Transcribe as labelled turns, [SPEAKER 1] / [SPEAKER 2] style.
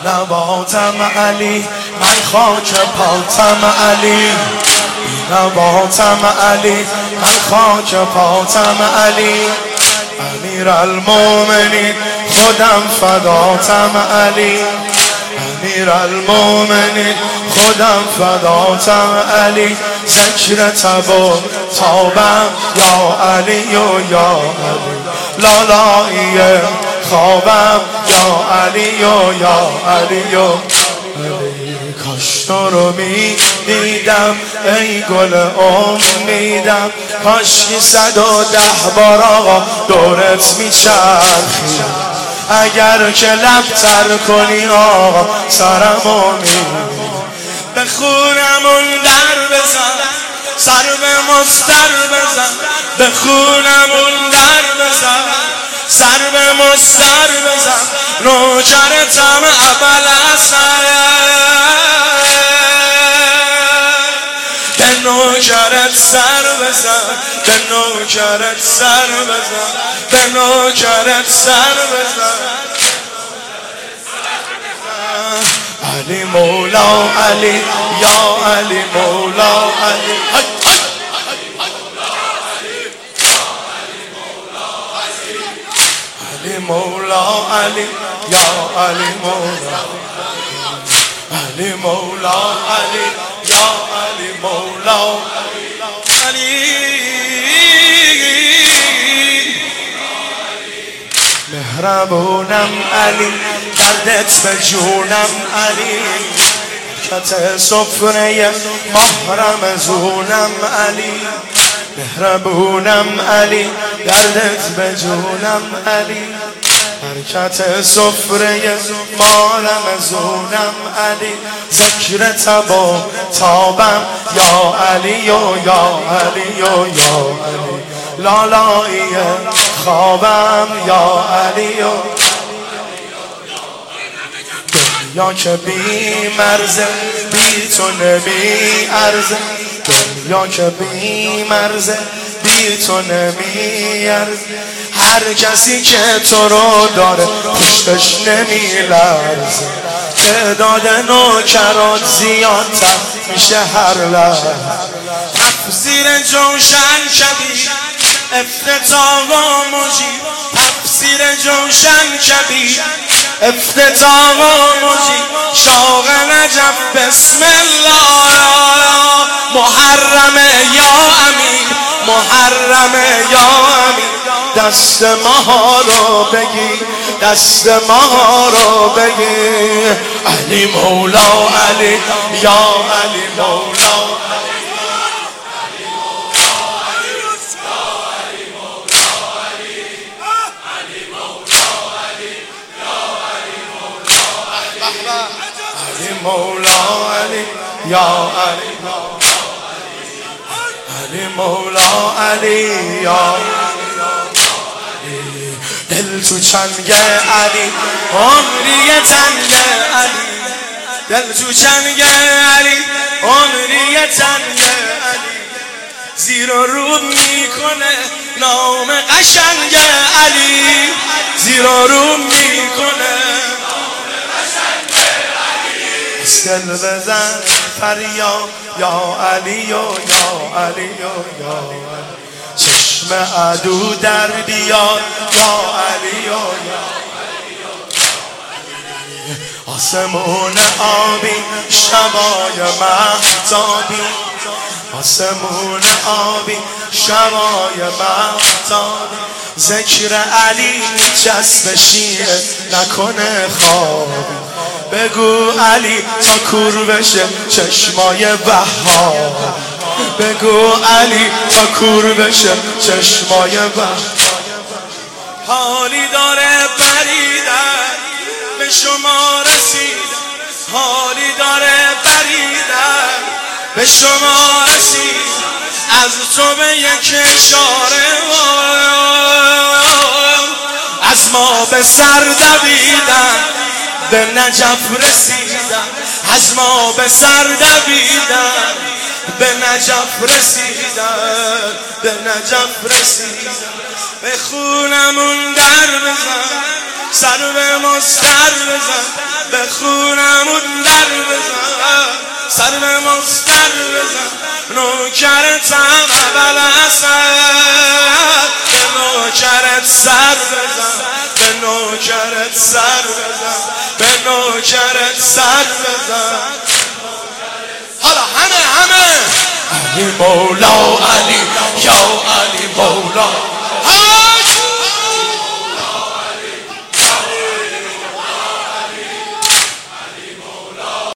[SPEAKER 1] نباتم علی، من خاک پاتم علی. نباتم علی، من خاک پاتم علی. امیرالمومنین خودم فداتم علی. امیرالمومنین خودم فداتم علی. ذکر تب و تابم یا علی و یا علی. لالایی خوابم یا علی و یا علی و علی. کاش تو رو می دیدم ای گل امیدم، کاش 110 بار آقا دورت می چرخیدم. اگر که لب تر کنی آقا سرمو می بخونمون در بزن، سر به مستر بزن. بخونمون در بزن، سر به مستر بزن. نوکرتم ابوالحسن، به نوکرت سر بزن. به نوکرت سر بزن. به نوکرت سر بزن. علی مولا علی یا علی مولا علی. علی مولا علی یا علی مولا علی مولا علی یا علی مولا علی. مهربونم علی، دردت به جونم علی. کت سفره ماه رمضونم علی. مهربونم علی، دردت به جونم علی. حرکت سفره ما رمضونم علی. ذکر تب و تابم یا علی و یا علی و یا علی. لالایی خوابم یا علی و دنیا که بی مرزه، بی تو نمی ارزه. دنیا که بی مرزه، بی تو نمی ارزه. هر کسی که تو رو داره پشتش نمی لرزه. تعداد نوکرات زیادتر میشه هر لحظه. تفسیر جوشن کبیر افتتاح و مجید. تفسیر جوشن کبیر افتتاح و مجید. شاق نجف بسم الله. محرم یا امین، محرم یا امین. دست ما رو بگی، دست ما رو بگی. علی مولا علی یا علی مولا مولا علی یا علی. علی مولا علی یا علی. دل تو چنگ علی، عمری تنگ علی. دل تو چنگ علی، عمری تنگ علی. زیر و رو میکنه نام قشنگ علی. زیر و رو میکنه دل بزن فریاد یا علی و یا علی و یا علی. چشم عدو در بیاد یا علی و یا علی. آسمون آبی شبای مهتابی. آسمون آبی شبای مهتابی. ذکر علی جذب شیعه نکنه خوابی. بگو علی تا کور بشه چشمای وهاب. بگو علی تا کور بشه چشمای وهاب. حالی داره پریدن به شما رسیدن. حالی داره پریدن به شما رسیدن. از تو به یک اشاره از ما به سر دویدن. به نجف رسیدن، از ما به سر دویدن. به نجف رسیدن، به نجف رسیدن. به خونمون در بزن، سر به مستر بزن به خونمون در بزن سر به مستر بزن نوکرتم اول اسد به نوکرت سر بزن به نوکرت سر بزن به نوکرت سر بزن حالا همه علی مولا علی یا علی مولا